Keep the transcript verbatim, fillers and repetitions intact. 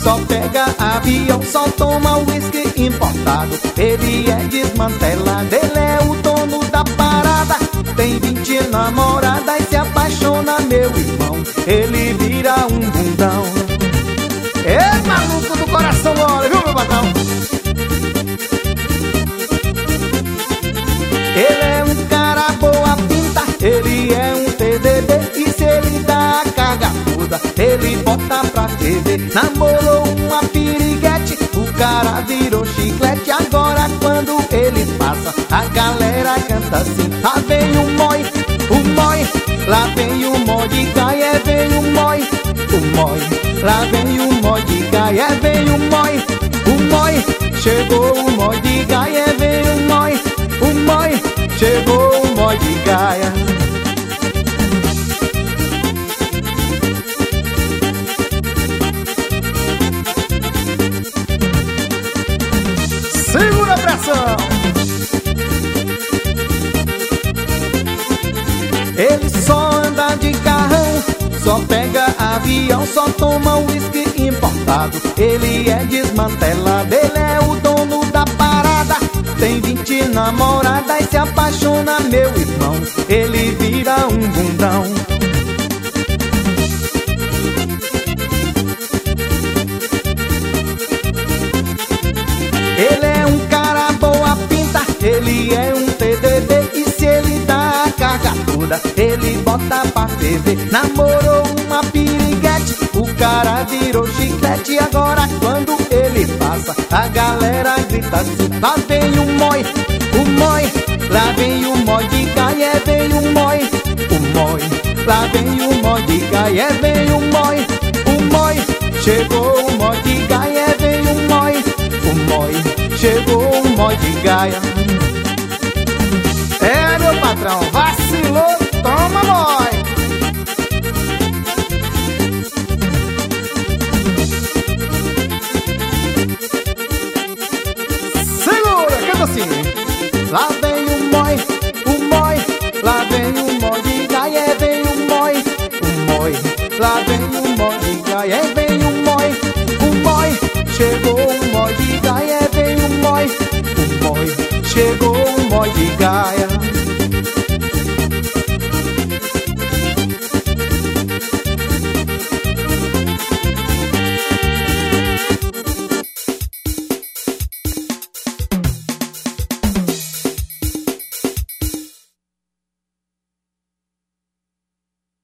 só pega avião, só toma uísque importado. Ele é desmantelado, ele é o dono da parada. Tem vinte namoradas e se apaixona, meu irmão, ele vira um bundão. É maluco do coração mole, viu, meu patrão? Ele é um cara boa pinta, ele é um T D D. E se ele dá a carga toda, ele bota pra T V. Namorou uma piriguete, o cara virou chiclete. Agora quando ele passa, a galera canta assim: lá vem o moi, o moi, lá vem o moi de Gaia, vem o moi, o moi, lá vem o moi de Gaia, vem o moi, o moi, chegou o moi de Gaia, vem o moi, o moi, chegou o moi de Gaia. Segura a pressão! Ele só anda de carrão, só pega avião, só toma uísque importado. Ele é desmantelado, ele é o dono da parada. Tem vinte namoradas e se apaixona, meu irmão, ele vira um bundão. Ele é um cara boa pinta, ele é um T D D. E se ele dá a carga toda, ele bota pra T V. Namorou uma piriguete, o cara virou chiclete. Agora quando ele passa, a galera grita assim: lá vem o moi, o moi, lá vem o moi de Gaia, vem o moi, o moi, lá vem o moi de Gaia, vem o moi, o moi, chegou o moi de Gaia, vem o moi, o moi, chegou o moi de Gaia. É, meu patrão, vacilou, toma moi. Segura, canta assim: lá vem o moi, o moi, lá vem o moi de Gaia, vem o moi, o moi, lá vem o moi de Gaia, vem o moi, o moi, chegou o moi de Gaia, vem o moi, o moi, chegou o moi de Gaia.